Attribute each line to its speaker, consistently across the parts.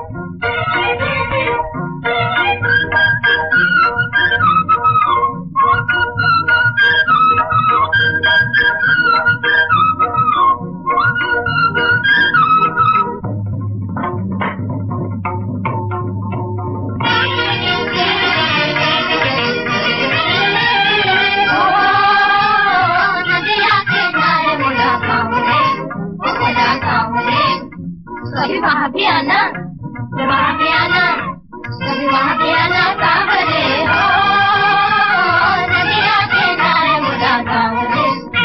Speaker 1: कभी वहाँ भी आना, वहाँ भी आना, कभी वहाँ भी आना सावरे हो नदिया किनारे मुझा सावरे।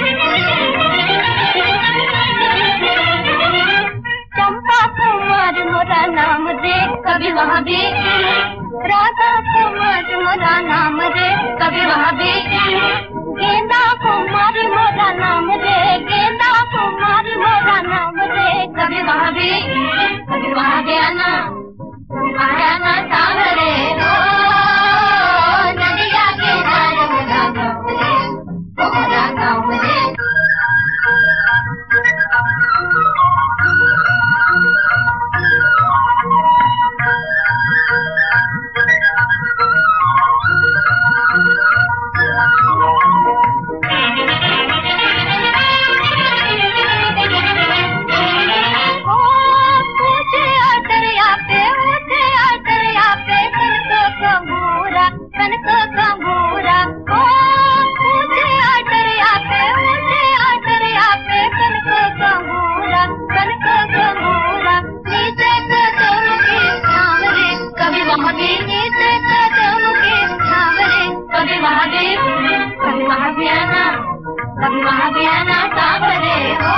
Speaker 1: चंपा कुमार मोरा नाम दे कभी वहाँ भी, राधा कुमार मोरा नाम दे कभी वहाँ भी, गेंदा कुमार मोरा नाम दे, गेंदा कुमार मोरा नाम दे कभी वहाँ भी, कभी वहाँ भी आना, वहाँ आना सावरे हो नदिया किनारे मुझा सावरे, मुझा सावरे। कभी वहाँ भी आना सावरे हो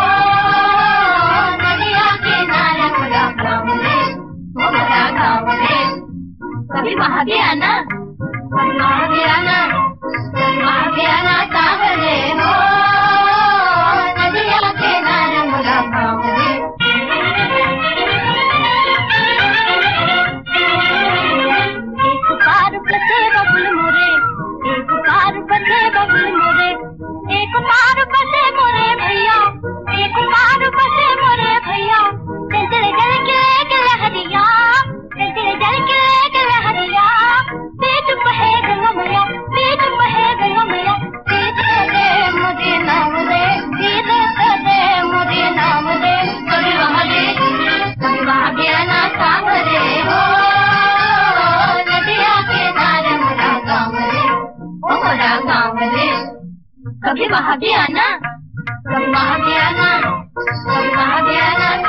Speaker 1: नदिया किनारे मुझा सावरे, मुझा सावरे। कभी वहाँ भी आना, कभी वहाँ भी आना, कभी वहाँ भी आना सावरे हो नदिया किनारे मुझा सावरे। एक पार बसे बबुल मोरे, एक पार बसे बबुल मोरे, एक पार बसे मोरे भैया, एक पार बसे मोरे भैया, जल जल के एक लहरिया, जल जल के एक लहरिया, बीच बहे गंगा मैया, बीच बहे गंगा मैया, बीच दे मुझे नाम दे, बीच दे मुझे नाम दे। कभी वहाँ भी, कभी वहाँ भी आना सावरे हो नदिया किनारे मुझा सावरे, मुझा सावरे। कभी वहाँ भी आना, कभी वहाँ भी आना, कभी वहाँ भी आना